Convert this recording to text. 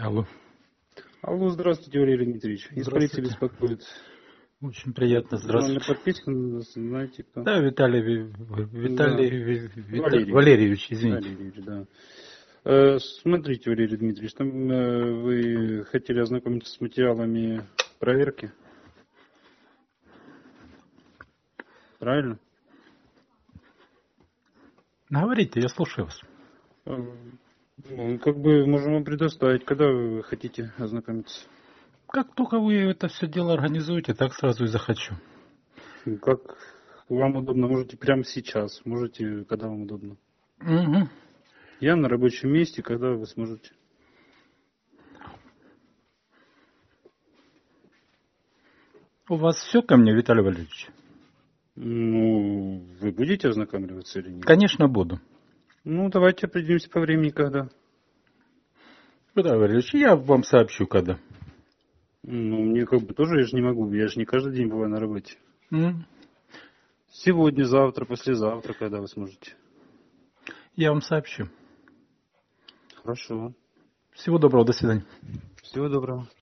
Алло. Алло, здравствуйте, Валерий Дмитриевич. Из полиции Здравствуйте. беспокоит. Очень приятно. Нормальная Здравствуйте. подписка, знаете кто? Да, Да, Валерьевич, извините. Валерьевич, да. Смотрите, Валерий Дмитриевич, там вы хотели ознакомиться с материалами проверки. Правильно? Говорите, я слушаю вас. Ну, как бы можем вам предоставить, когда вы хотите ознакомиться. Как только вы это все дело организуете, так сразу и захочу. Как вам удобно, можете прямо сейчас, можете, когда вам удобно. Угу. Я на рабочем месте, когда вы сможете. У вас все ко мне, Виталий Валерьевич? Ну, вы будете ознакомливаться или нет? Конечно, буду. Ну, давайте определимся по времени, когда. Виталий Валерьевич, я вам сообщу, когда. Ну, мне как бы тоже, я же не могу, я же не каждый день бываю на работе. Сегодня, завтра, послезавтра, когда вы сможете. Я вам сообщу. Хорошо. Всего доброго, до свидания. Всего доброго.